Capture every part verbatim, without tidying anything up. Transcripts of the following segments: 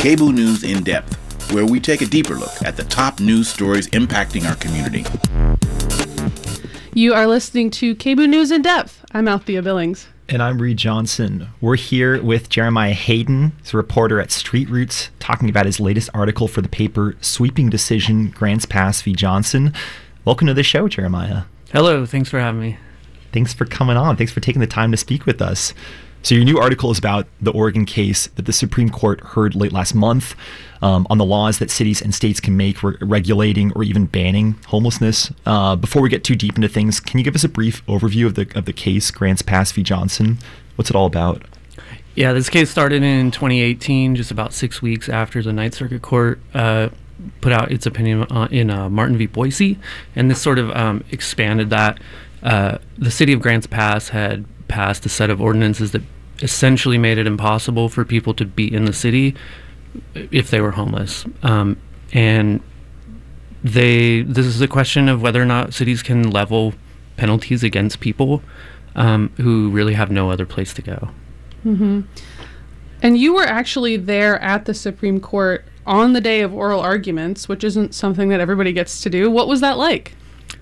K B O O News In Depth, where we take a deeper look at the top news stories impacting our community. You are listening to K B O O News In Depth. I'm Althea Billings. And I'm Reed Johnson. We're here with Jeremiah Hayden. He's a reporter at Street Roots, talking about his latest article for the paper, Sweeping Decision, Grants Pass v. Johnson. Welcome to the show, Jeremiah. Hello, thanks for having me. Thanks for coming on. Thanks for taking the time to speak with us. So your new article is about the Oregon case that the Supreme Court heard late last month um, on the laws that cities and states can make re- regulating or even banning homelessness. Uh, before we get too deep into things, can you give us a brief overview of the of the case, Grants Pass v. Johnson? What's it all about? Yeah, this case started in twenty eighteen, just about six weeks after the Ninth Circuit Court uh, put out its opinion on, in uh, Martin v. Boise, and this sort of um, expanded that. Uh, the city of Grants Pass had passed a set of ordinances that essentially made it impossible for people to be in the city if they were homeless. Um, and they this is a question of whether or not cities can level penalties against people um, who really have no other place to go. Mm-hmm. And you were actually there at the Supreme Court on the day of oral arguments, which isn't something that everybody gets to do. What was that like?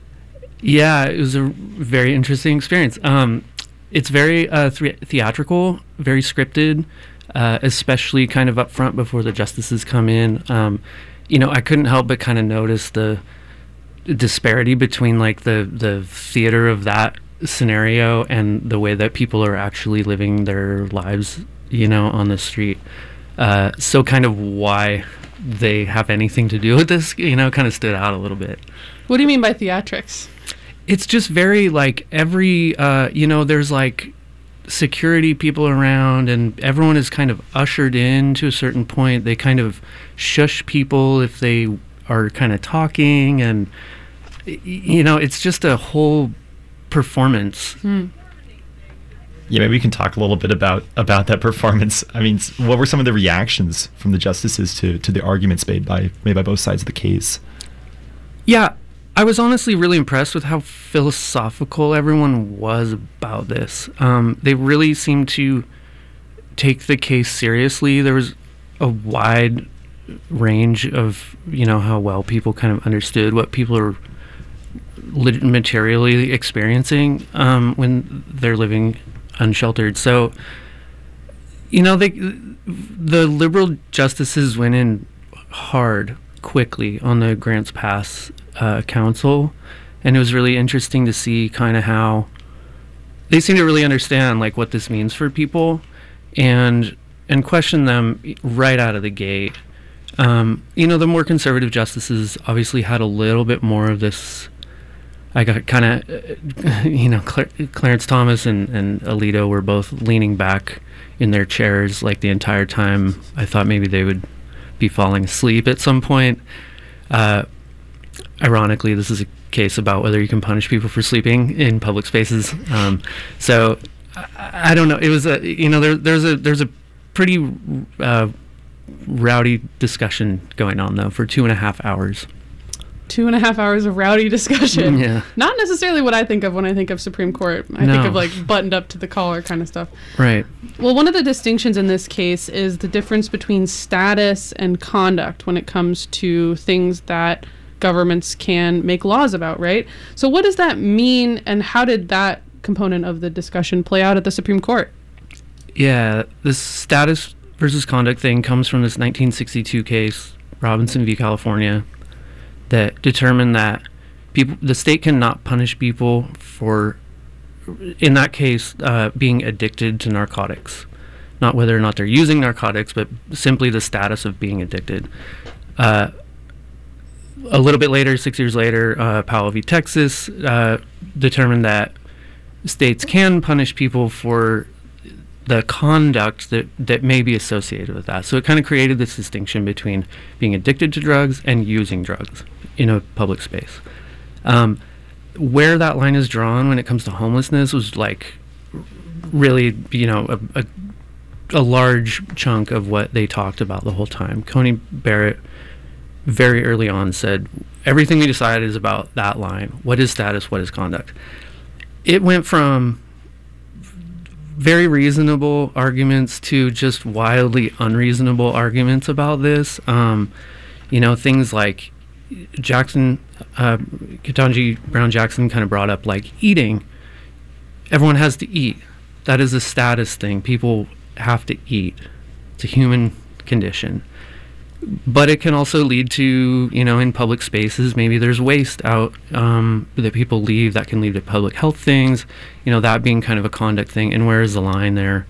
Yeah, it was a very interesting experience. Um, It's very uh, th- theatrical, very scripted, uh, especially kind of up front before the justices come in. Um, you know, I couldn't help but kind of notice the disparity between like the, the theater of that scenario and the way that people are actually living their lives, you know, on the street. Uh, so kind of why they have anything to do with this, you know, kind of stood out a little bit. What do you mean by theatrics? It's just very like every, uh, you know, there's like security people around and everyone is kind of ushered in to a certain point. They kind of shush people if they are kind of talking and, you know, it's just a whole performance. Hmm. Yeah, maybe we can talk a little bit about, about that performance. I mean, what were some of the reactions from the justices to, to the arguments made by made by both sides of the case? Yeah. I was honestly really impressed with how philosophical everyone was about this. Um, they really seemed to take the case seriously. There was a wide range of, you know, how well people kind of understood what people are lit- materially experiencing um, when they're living unsheltered. So, you know, they the liberal justices went in hard, quickly on the Grants Pass Uh, council, and it was really interesting to see kind of how they seem to really understand like what this means for people and and question them right out of the gate. Um, you know, the more conservative justices obviously had a little bit more of this. I got kind of, uh, you know, Cla- Clarence Thomas and, and Alito were both leaning back in their chairs like the entire time. I thought maybe they would be falling asleep at some point. Uh, Ironically, this is a case about whether you can punish people for sleeping in public spaces. Um, so I, I don't know. It was a you know there there's a there's a pretty uh, rowdy discussion going on though for two and a half hours. Two and a half hours of rowdy discussion. Yeah. Not necessarily what I think of when I think of Supreme Court. I no. think of like buttoned up to the collar kind of stuff. Right. Well, one of the distinctions in this case is the difference between status and conduct when it comes to things that governments can make laws about, right? So what does that mean, and how did that component of the discussion play out at the Supreme Court? Yeah, this status versus conduct thing comes from this nineteen sixty-two case, Robinson v. California, that determined that people, the state cannot punish people for, in that case, uh, being addicted to narcotics. Not whether or not they're using narcotics, but simply the status of being addicted. Uh, A little bit later, six years later, uh, Powell v. Texas uh, determined that states can punish people for the conduct that, that may be associated with that. So it kind of created this distinction between being addicted to drugs and using drugs in a public space. Um, where that line is drawn when it comes to homelessness was like really, you know, a, a, a large chunk of what they talked about the whole time. Coney Barrett very early on said, everything we decided is about that line. What is status? What is conduct? It went from very reasonable arguments to just wildly unreasonable arguments about this. Um, you know, things like Jackson, uh, Ketanji Brown Jackson kind of brought up, like, eating. Everyone has to eat. That is a status thing. People have to eat. It's a human condition. But it can also lead to, you know, in public spaces, maybe there's waste out um, that people leave that can lead to public health things, you know, that being kind of a conduct thing. And where is the line there?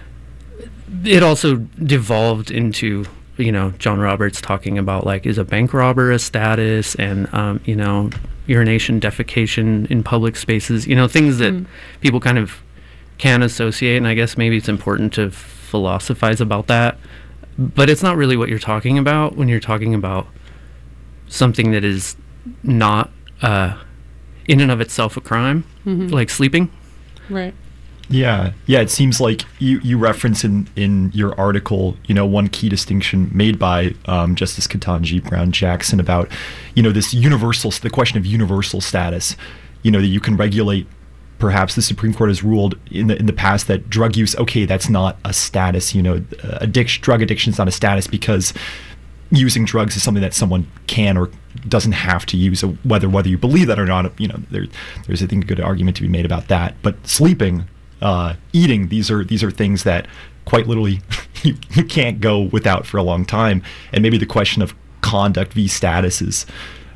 It also devolved into, you know, John Roberts talking about, like, is a bank robber a status, and, um, you know, urination, defecation in public spaces, you know, things that mm. people kind of can associate. And I guess maybe it's important to philosophize about that. But it's not really what you're talking about when you're talking about something that is not uh, in and of itself a crime, mm-hmm. like sleeping. Right. Yeah. Yeah. It seems like you, you reference in, in your article, you know, one key distinction made by um, Justice Ketanji Brown Jackson about, you know, this universal, the question of universal status, you know, that you can regulate. Perhaps the Supreme Court has ruled in the in the past that drug use, okay, that's not a status. You know, addiction, drug addiction is not a status because using drugs is something that someone can or doesn't have to use. So whether whether you believe that or not, you know, there there's I think a good argument to be made about that. But sleeping, uh, eating, these are these are things that quite literally you, you can't go without for a long time. And maybe the question of conduct v. status is.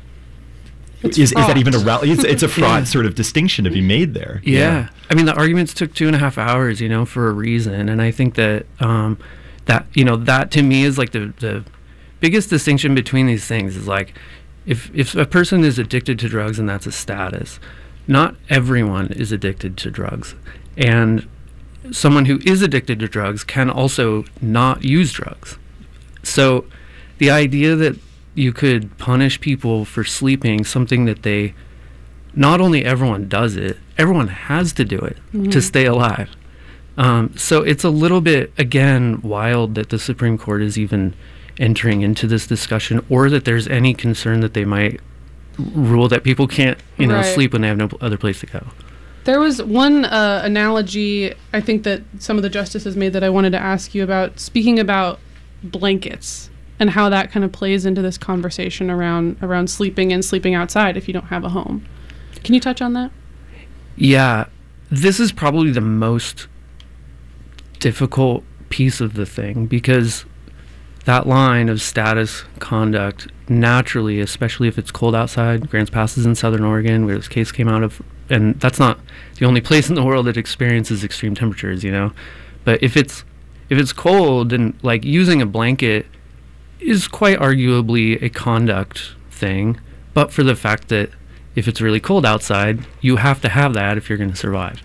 Is, is that even a rally? It's, it's a fraught yeah. sort of distinction to be made there. Yeah. yeah. I mean, the arguments took two and a half hours, you know, for a reason. And I think that, um, that, you know, that to me is like the, the biggest distinction between these things is like, if, if a person is addicted to drugs and that's a status, not everyone is addicted to drugs. And someone who is addicted to drugs can also not use drugs. So the idea that you could punish people for sleeping, something that they, not only everyone does it, everyone has to do it mm-hmm. to stay alive. Um, so it's a little bit, again, wild that the Supreme Court is even entering into this discussion, or that there's any concern that they might rule that people can't, you know, right. sleep when they have no other place to go. There was one uh, analogy I think that some of the justices made that I wanted to ask you about, speaking about blankets. And how that kind of plays into this conversation around around sleeping and sleeping outside if you don't have a home. Can you touch on that? Yeah, this is probably the most difficult piece of the thing, because that line of status conduct naturally, especially if it's cold outside, Grants Pass is in Southern Oregon, where this case came out of, and that's not the only place in the world that experiences extreme temperatures, you know. But if it's if it's cold, and like using a blanket is quite arguably a conduct thing, but for the fact that if it's really cold outside, you have to have that if you're going to survive.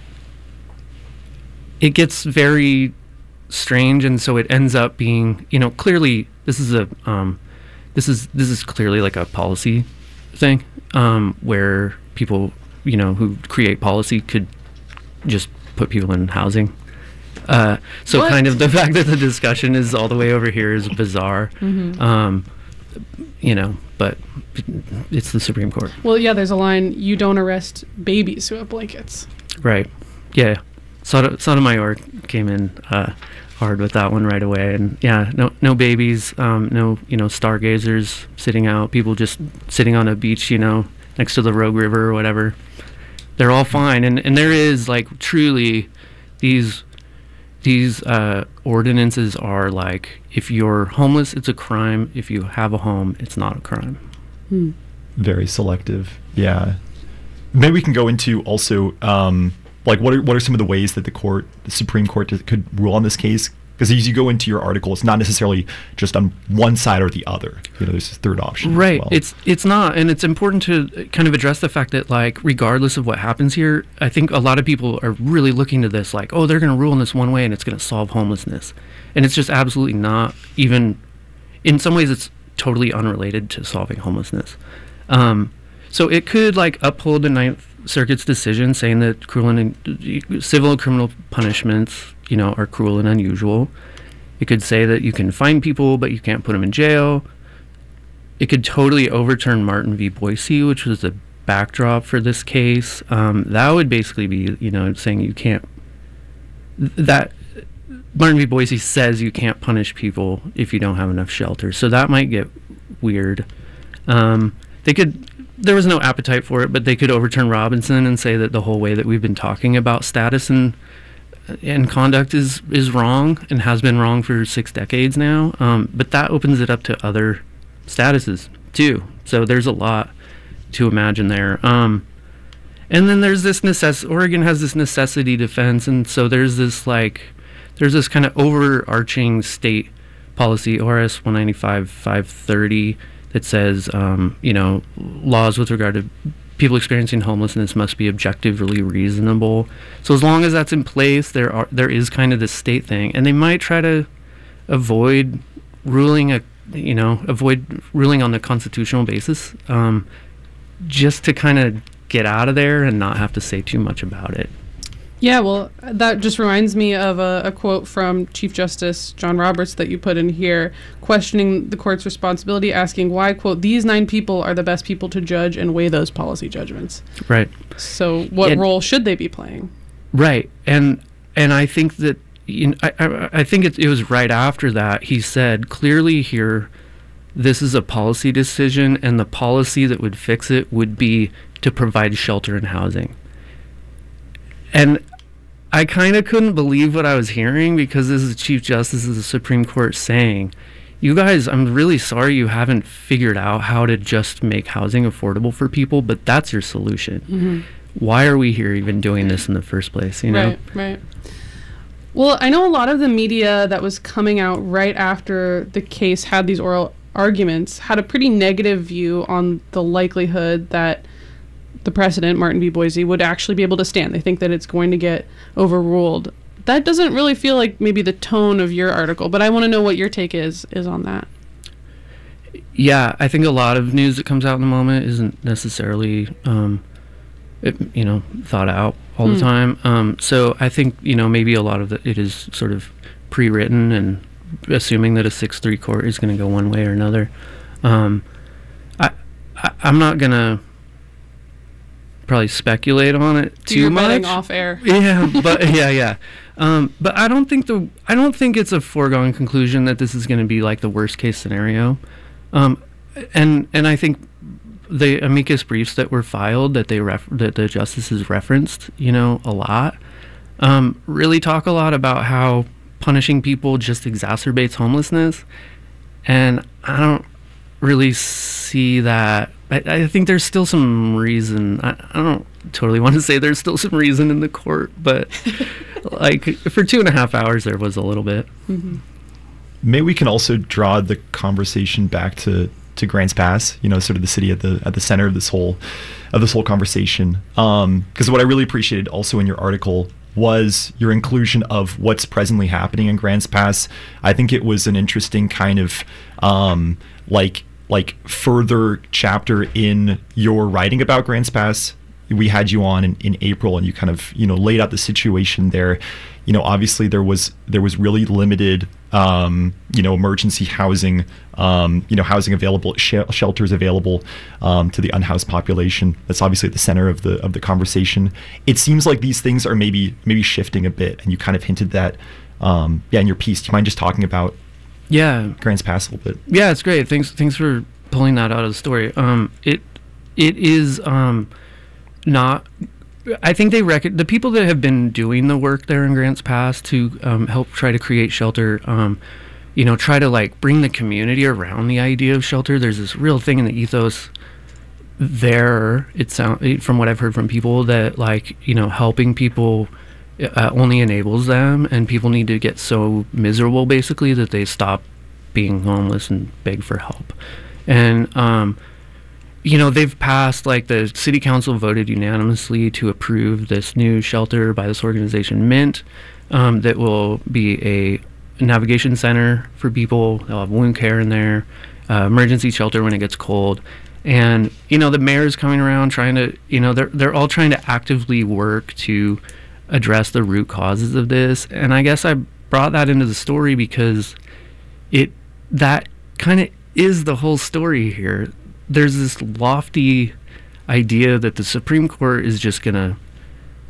It gets very strange, and so it ends up being, you know, clearly this is a um, this is this is clearly like a policy thing, um, where people, you know, who create policy could just put people in housing. Uh, so what? Kind of the fact that the discussion is all the way over here is bizarre, mm-hmm. um, you know, but it's the Supreme Court. Well, yeah, there's a line, you don't arrest babies who have blankets. Right. Yeah. Sot- Sotomayor came in uh, hard with that one right away. And yeah, no no babies, um, no, you know, stargazers sitting out, people just sitting on a beach, you know, next to the Rogue River or whatever. They're all fine. And, and there is, like, truly these... These uh, ordinances are like, if you're homeless, it's a crime. If you have a home, it's not a crime. Hmm. Very selective. Yeah. Maybe we can go into also, um, like, what are what are some of the ways that the court, the Supreme Court, could rule on this case? Because as you go into your article, it's not necessarily just on one side or the other. You know, there's a third option. Right. As well. It's it's not, and it's important to kind of address the fact that, like, regardless of what happens here, I think a lot of people are really looking to this like, oh, they're going to rule in this one way and it's going to solve homelessness, and it's just absolutely not. Even in some ways, it's totally unrelated to solving homelessness. Um, so it could, like, uphold the Ninth Circuit's decision saying that cruel and civil and criminal punishments, you know, are cruel and unusual. It could say that you can fine people, but you can't put them in jail. It could totally overturn Martin v. Boise, which was the backdrop for this case. Um, that would basically be, you know, saying you can't that Martin v. Boise says you can't punish people if you don't have enough shelter. So that might get weird. Um, they could, there was no appetite for it, but they could overturn Robinson and say that the whole way that we've been talking about status and and conduct is, is wrong and has been wrong for six decades now. Um, but that opens it up to other statuses too. So there's a lot to imagine there. Um, and then there's this necess- Oregon has this necessity defense, and so there's this like, there's this kind of overarching state policy, O R S one ninety-five five thirty, that says, um, you know, laws with regard to people experiencing homelessness must be objectively reasonable. So as long as that's in place, there are there is kind of this state thing, and they might try to avoid ruling a, you know, avoid ruling on the constitutional basis, um, just to kind of get out of there and not have to say too much about it. Yeah, well, that just reminds me of a, a quote from Chief Justice John Roberts that you put in here, questioning the court's responsibility, asking why, quote, these nine people are the best people to judge and weigh those policy judgments. Right. So what and, role should they be playing? Right. And and I think that, you know, I, I, I think it, it was right after that he said, clearly here, this is a policy decision, and the policy that would fix it would be to provide shelter and housing. And I kind of couldn't believe what I was hearing, because this is the Chief Justice of the Supreme Court saying, you guys, I'm really sorry you haven't figured out how to just make housing affordable for people, but that's your solution. Mm-hmm. Why are we here even doing this in the first place? You know? Right, right. Well, I know a lot of the media that was coming out right after the case had these oral arguments had a pretty negative view on the likelihood that the precedent, Martin v. Boise, would actually be able to stand. They think that it's going to get overruled. That doesn't really feel like maybe the tone of your article, but I want to know what your take is is on that. Yeah, I think a lot of news that comes out in the moment isn't necessarily, um, it, you know, thought out all mm. the time. Um, so I think, you know, maybe a lot of the, it is sort of pre-written and assuming that a six three court is going to go one way or another. Um, I, I I'm not going to probably speculate on it too You're much. betting off air. Yeah, but yeah, yeah. Um, but I don't think the I don't think it's a foregone conclusion that this is going to be like the worst case scenario. Um, and and I think the amicus briefs that were filed that they ref- that the justices referenced, you know, a lot, um, really talk a lot about how punishing people just exacerbates homelessness, and I don't really see that. I, I think there's still some reason. I, I don't totally want to say there's still some reason in the court, but like for two and a half hours there was a little bit. Mm-hmm. Maybe we can also draw the conversation back to, to Grants Pass, you know, sort of the city at the at the center of this whole of this whole conversation. Um, because what I really appreciated also in your article was your inclusion of what's presently happening in Grants Pass. I think it was an interesting kind of um, like like further chapter in your writing about Grants Pass. We had you on in, in April, and you kind of, you know, laid out the situation there. You know, obviously there was there was really limited, um, you know, emergency housing, um, you know, housing available, sh- shelters available um, to the unhoused population. That's obviously at the center of the of the conversation. It seems like these things are maybe maybe shifting a bit, and you kind of hinted that, um, yeah, in your piece. Do you mind just talking about yeah Grants Pass a little bit? Yeah, it's great. Thanks thanks for pulling that out of the story. Um, it it is um, not. I think they rec- the people that have been doing the work there in Grants Pass to um, help try to create shelter, um, you know, try to like bring the community around the idea of shelter. There's this real thing in the ethos there. It sound from what I've heard from people that like, you know, helping people uh, only enables them, and people need to get so miserable basically that they stop being homeless and beg for help. And um, you know, they've passed, like the city council voted unanimously to approve this new shelter by this organization, Mint, um, that will be a navigation center for people. They'll have wound care in there, uh, emergency shelter when it gets cold. And, you know, the mayor's coming around trying to, you know, they're they're all trying to actively work to address the root causes of this. And I guess I brought that into the story because it, that kind of is the whole story here. There's this lofty idea that the Supreme Court is just going to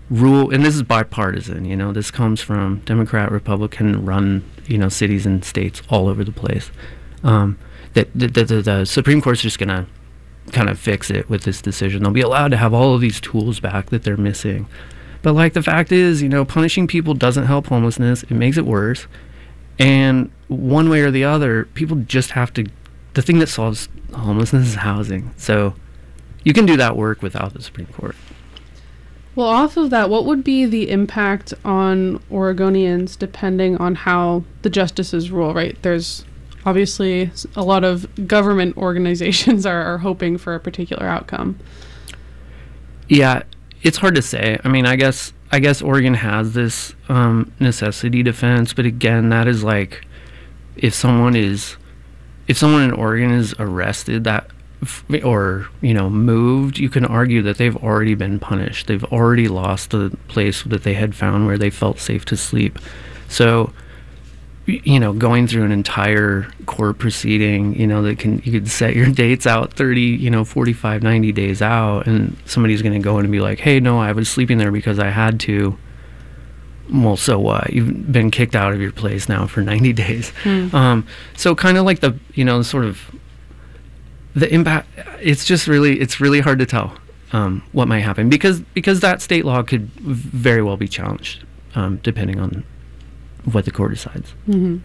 rule, and this is bipartisan, you know, this comes from Democrat, Republican run, you know, cities and states all over the place. Um, that the, the, the, the Supreme Court's just going to kind of fix it with this decision. They'll be allowed to have all of these tools back that they're missing. But like the fact is, you know, punishing people doesn't help homelessness. It makes it worse. And one way or the other, people just have to, the thing that solves homelessness is housing. So you can do that work without the Supreme Court. Well, off of that, what would be the impact on Oregonians depending on how the justices rule, right? There's obviously a lot of government organizations are, are hoping for a particular outcome. Yeah, it's hard to say. I mean, I guess I guess Oregon has this um, necessity defense, but again, that is like if someone is if someone in Oregon is arrested, that or, you know, moved, you can argue that they've already been punished. They've already lost the place that they had found where they felt safe to sleep. So, you know, going through an entire court proceeding, you know, that can, you could set your dates out thirty, you know, forty-five, ninety days out, and somebody's going to go in and be like, hey, no, I was sleeping there because I had to. Well, so what? You've been kicked out of your place now for ninety days. Mm. Um, so kind of like the, you know, sort of, the impact, it's just really, it's really hard to tell um, what might happen because because that state law could very well be challenged um, depending on what the court decides. Mm-hmm.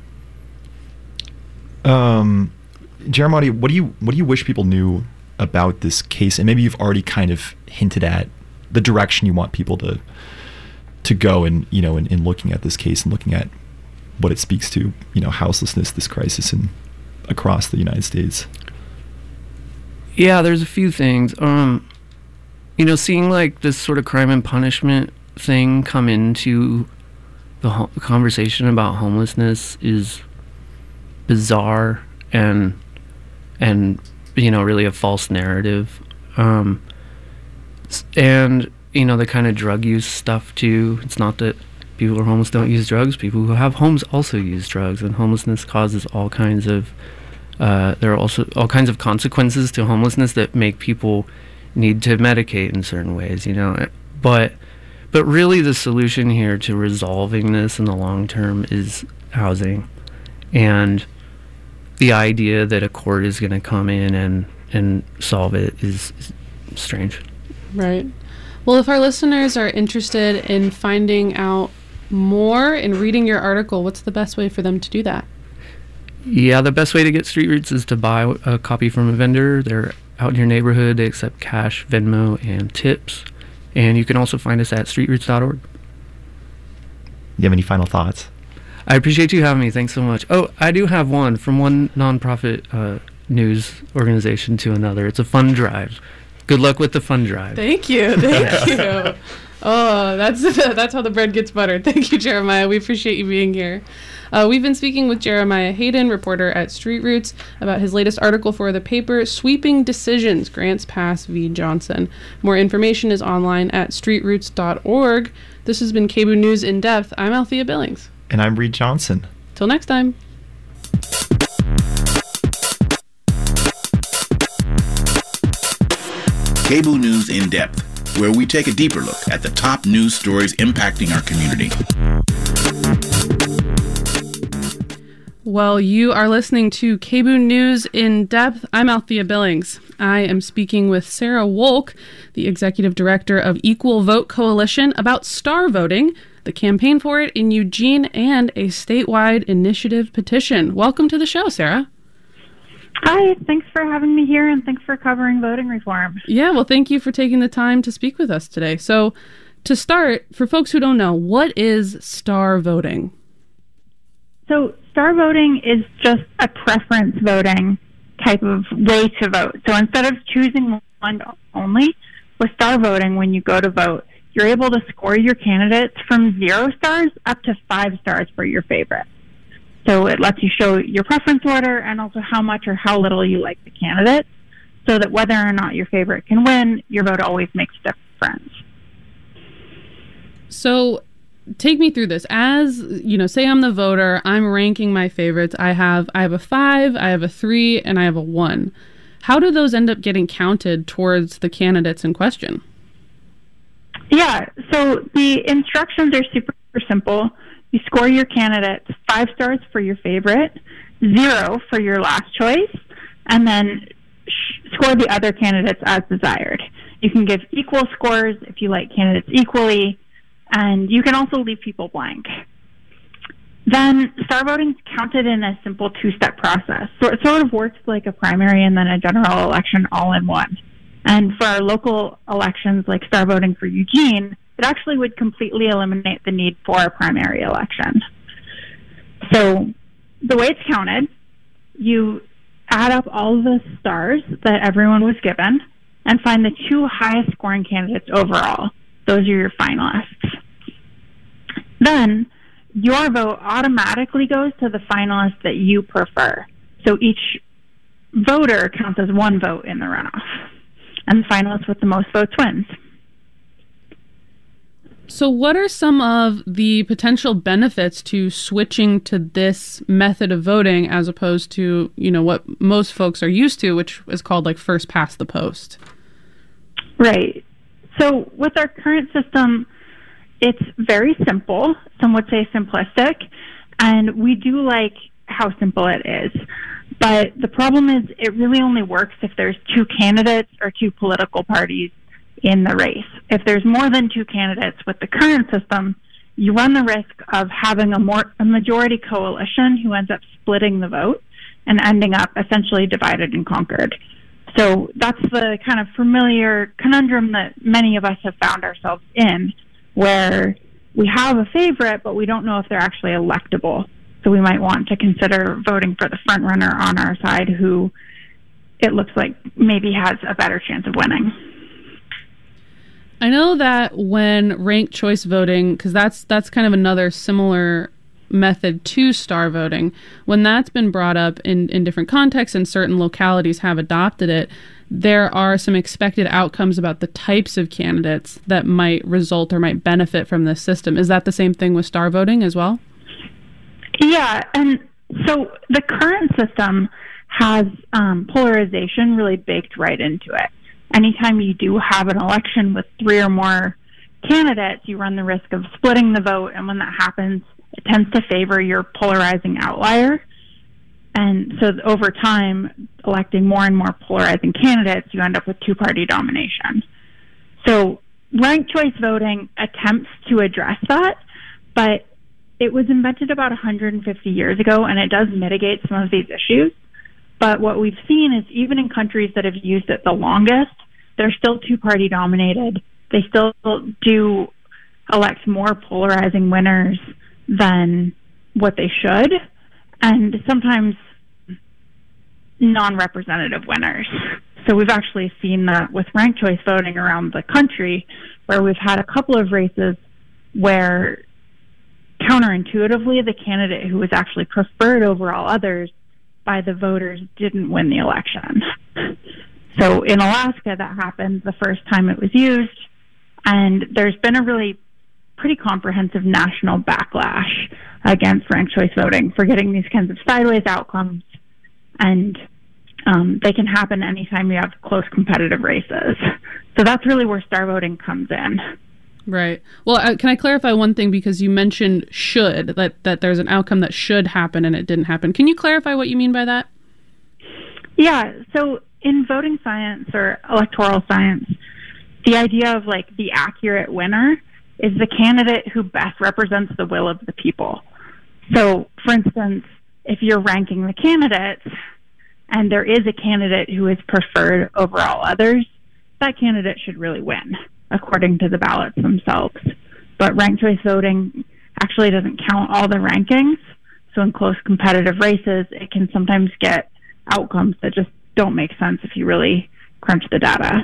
Um, Jeremiah, what do you what do you wish people knew about this case? And maybe you've already kind of hinted at the direction you want people to to go in, you know, in, in looking at this case and looking at what it speaks to, you know, houselessness, this crisis in across the United States. Yeah, there's a few things. Um, you know, seeing like this sort of crime and punishment thing come into the ho- conversation about homelessness is bizarre and and you know really a false narrative. Um, and you know the kind of drug use stuff too. It's not that people who are homeless don't use drugs. People who have homes also use drugs, and homelessness causes all kinds of Uh, there are also all kinds of consequences to homelessness that make people need to medicate in certain ways, you know. But, but really, the solution here to resolving this in the long term is housing, and the idea that a court is going to come in and and solve it is, is strange. Right. Well, if our listeners are interested in finding out more and reading your article, what's the best way for them to do that? Yeah, the best way to get Street Roots is to buy a copy from a vendor. They're out in your neighborhood. They accept cash, Venmo, and tips. And you can also find us at street roots dot org. You have any final thoughts? I appreciate you having me. Thanks so much. Oh, I do have one from one nonprofit uh, news organization to another. It's a fund drive. Good luck with the fund drive. Thank you. Thank you. Oh, that's that's how the bread gets buttered. Thank you, Jeremiah. We appreciate you being here. Uh, we've been speaking with Jeremiah Hayden, reporter at Street Roots, about his latest article for the paper, Sweeping Decisions, Grants Pass v. Johnson. More information is online at street roots dot org. This has been K B O O News In Depth. I'm Althea Billings. And I'm Reed Johnson. Till next time. K B O O News In Depth, where we take a deeper look at the top news stories impacting our community. Well, you are listening to K B O O News In Depth. I'm Althea Billings. I am speaking with Sarah Wolk, the executive director of Equal Vote Coalition, about star voting, the campaign for it in Eugene, and a statewide initiative petition. Welcome to the show, Sarah. Hi, thanks for having me here, and thanks for covering voting reform. Yeah, well, thank you for taking the time to speak with us today. So, to start, for folks who don't know, what is star voting? So, star voting is just a preference voting type of way to vote. So, instead of choosing one only, with star voting, when you go to vote, you're able to score your candidates from zero stars up to five stars for your favorite. So it lets you show your preference order and also how much or how little you like the candidate, so that whether or not your favorite can win, your vote always makes a difference. So take me through this. As, you know, say I'm the voter, I'm ranking my favorites. I have I have a five, I have a three, and I have a one. How do those end up getting counted towards the candidates in question? Yeah, so the instructions are super simple. You score your candidates five stars for your favorite, zero for your last choice, and then sh- score the other candidates as desired. You can give equal scores if you like candidates equally, and you can also leave people blank. Then star voting is counted in a simple two-step process. So it sort of works like a primary and then a general election all in one. And for our local elections, like star voting for Eugene, it actually would completely eliminate the need for a primary election. So the way it's counted, you add up all of the stars that everyone was given and find the two highest scoring candidates overall. Those are your finalists. Then your vote automatically goes to the finalist that you prefer. So each voter counts as one vote in the runoff. And the finalist with the most votes wins. So what are some of the potential benefits to switching to this method of voting as opposed to, you know, what most folks are used to, which is called like first past the post? Right. So with our current system, it's very simple. Some would say simplistic. And we do like how simple it is. But the problem is it really only works if there's two candidates or two political parties in the race. If there's more than two candidates with the current system, you run the risk of having a, more, a majority coalition who ends up splitting the vote and ending up essentially divided and conquered. So that's the kind of familiar conundrum that many of us have found ourselves in, where we have a favorite, but we don't know if they're actually electable. So we might want to consider voting for the front runner on our side who it looks like maybe has a better chance of winning. I know that when ranked choice voting, because that's that's kind of another similar method to star voting, when that's been brought up in, in different contexts and certain localities have adopted it, there are some expected outcomes about the types of candidates that might result or might benefit from this system. Is that the same thing with star voting as well? Yeah, and so the current system has um, polarization really baked right into it. Anytime you do have an election with three or more candidates, you run the risk of splitting the vote, and when that happens, it tends to favor your polarizing outlier. And so over time, electing more and more polarizing candidates, you end up with two-party domination. So ranked choice voting attempts to address that, but it was invented about one hundred fifty years ago, and it does mitigate some of these issues. But what we've seen is even in countries that have used it the longest, they're still two-party dominated. They still do elect more polarizing winners than what they should, and sometimes non-representative winners. So we've actually seen that with ranked choice voting around the country, where we've had a couple of races where counterintuitively, the candidate who was actually preferred over all others by the voters didn't win the election. So in Alaska, that happened the first time it was used, and there's been a really pretty comprehensive national backlash against ranked choice voting for getting these kinds of sideways outcomes, and um, they can happen anytime you have close competitive races. So that's really where star voting comes in. Right. Well, uh, can I clarify one thing, because you mentioned should, that, that there's an outcome that should happen and it didn't happen. Can you clarify what you mean by that? Yeah. So in voting science or electoral science, the idea of like the accurate winner is the candidate who best represents the will of the people. So, for instance, if you're ranking the candidates and there is a candidate who is preferred over all others, that candidate should really win, according to the ballots themselves. But ranked choice voting actually doesn't count all the rankings. So in close competitive races, it can sometimes get outcomes that just don't make sense if you really crunch the data.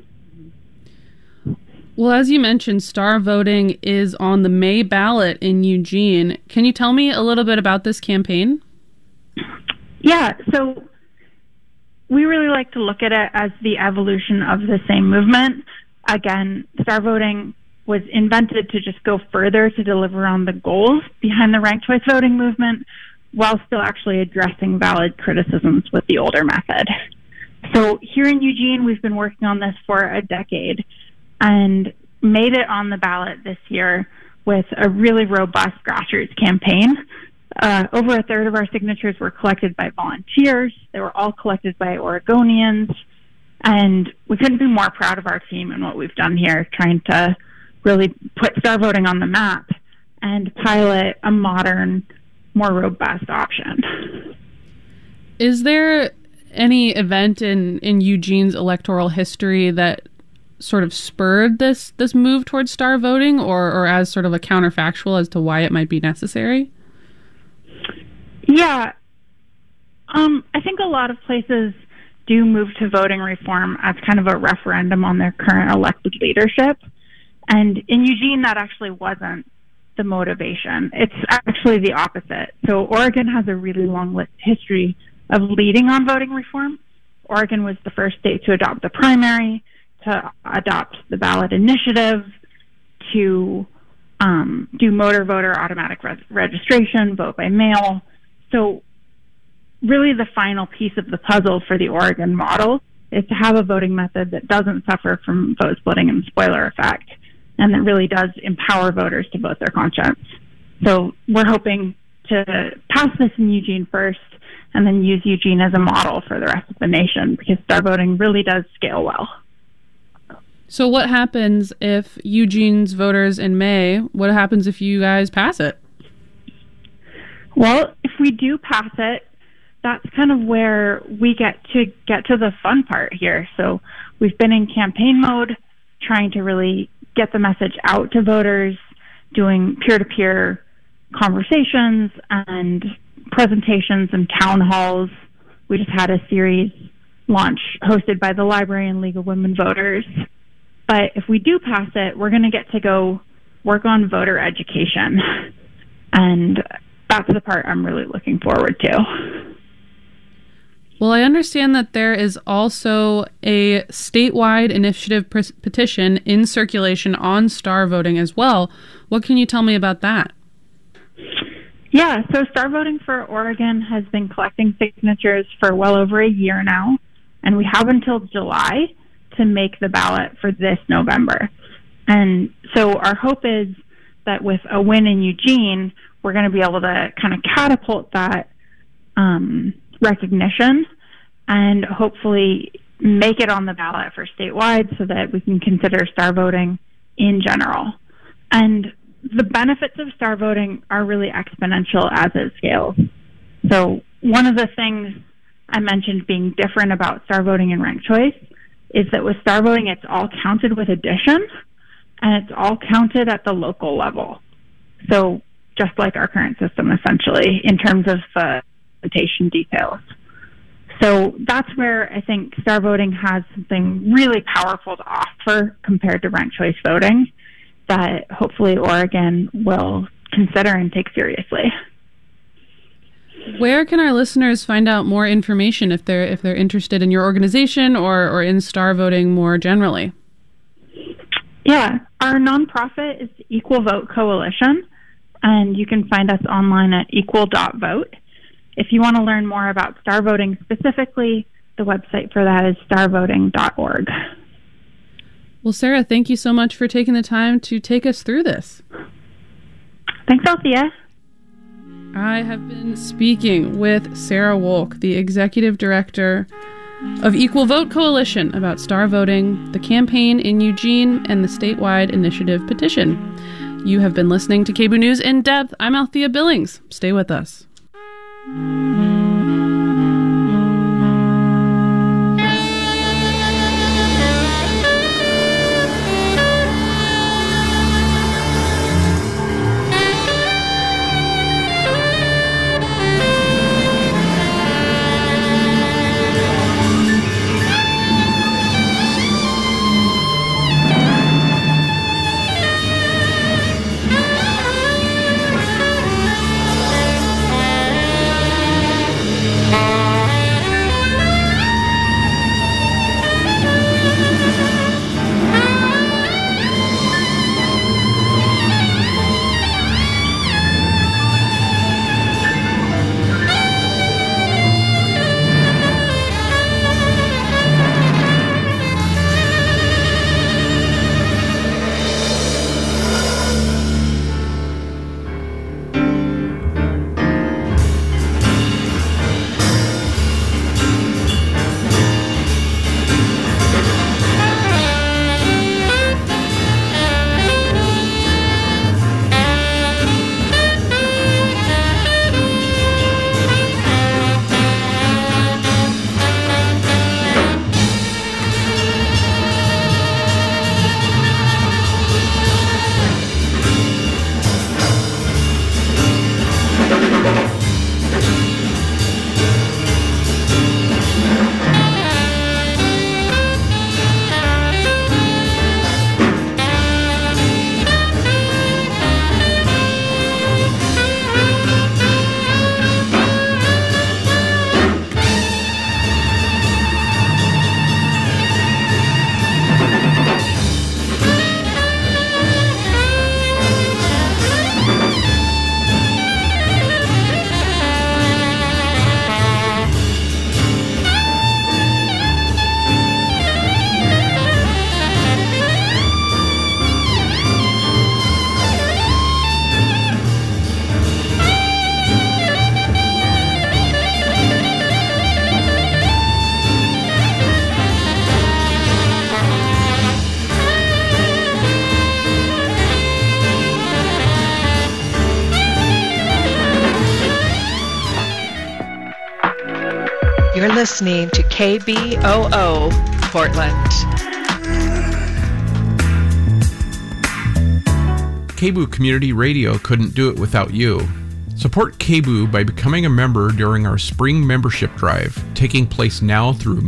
Well, as you mentioned, star voting is on the May ballot in Eugene. Can you tell me a little bit about this campaign? Yeah, so we really like to look at it as the evolution of the same movement. Again, star voting was invented to just go further to deliver on the goals behind the ranked choice voting movement while still actually addressing valid criticisms with the older method. So here in Eugene, we've been working on this for a decade. And made it on the ballot this year with a really robust grassroots campaign. Uh, over a third of our signatures were collected by volunteers. They were all collected by Oregonians. And we couldn't be more proud of our team and what we've done here, trying to really put star voting on the map and pilot a modern, more robust option. Is there any event in, in Eugene's electoral history that sort of spurred this this move towards star voting, or, or as sort of a counterfactual as to why it might be necessary? Yeah. Um, I think a lot of places do move to voting reform as kind of a referendum on their current elected leadership. And in Eugene, that actually wasn't the motivation. It's actually the opposite. So Oregon has a really long li- history of leading on voting reform. Oregon was the first state to adopt the primary, to adopt the ballot initiative, to um, do motor voter automatic res- registration, vote by mail. So really the final piece of the puzzle for the Oregon model is to have a voting method that doesn't suffer from vote splitting and spoiler effect, and that really does empower voters to vote their conscience. So we're hoping to pass this in Eugene first, and then use Eugene as a model for the rest of the nation, because star voting really does scale well. So what happens if Eugene's voters in May, what happens if you guys pass it? Well, if we do pass it, that's kind of where we get to get to the fun part here. So we've been in campaign mode, trying to really get the message out to voters, doing peer-to-peer conversations and presentations and town halls. We just had a series launch hosted by the Library and League of Women Voters. But if we do pass it, we're going to get to go work on voter education. And that's the part I'm really looking forward to. Well, I understand that there is also a statewide initiative pr- petition in circulation on star voting as well. What can you tell me about that? Yeah, so Star Voting for Oregon has been collecting signatures for well over a year now, and we have until July to make the ballot for this November. And so our hope is that with a win in Eugene, we're going to be able to kind of catapult that um, recognition and hopefully make it on the ballot for statewide so that we can consider star voting in general. And the benefits of star voting are really exponential as it scales. So one of the things I mentioned being different about star voting and ranked choice is that with star voting, it's all counted with addition, and it's all counted at the local level. So just like our current system, essentially, in terms of uh, implementation details. So that's where I think star voting has something really powerful to offer compared to ranked choice voting that hopefully Oregon will consider and take seriously. Where can our listeners find out more information if they're if they're interested in your organization or, or in star voting more generally? Yeah, our nonprofit is Equal Vote Coalition, and you can find us online at equal dot vote. If you want to learn more about star voting specifically, the website for that is star voting dot org. Well, Sarah, thank you so much for taking the time to take us through this. Thanks, Althea. I have been speaking with Sarah Wolk, the Executive Director of Equal Vote Coalition, about star voting, the campaign in Eugene, and the statewide initiative petition. You have been listening to K B O O News In Depth. I'm Althea Billings. Stay with us. You're listening to K B O O Portland. K B O O Community Radio couldn't do it without you. Support K B O O by becoming a member during our spring membership drive, taking place now through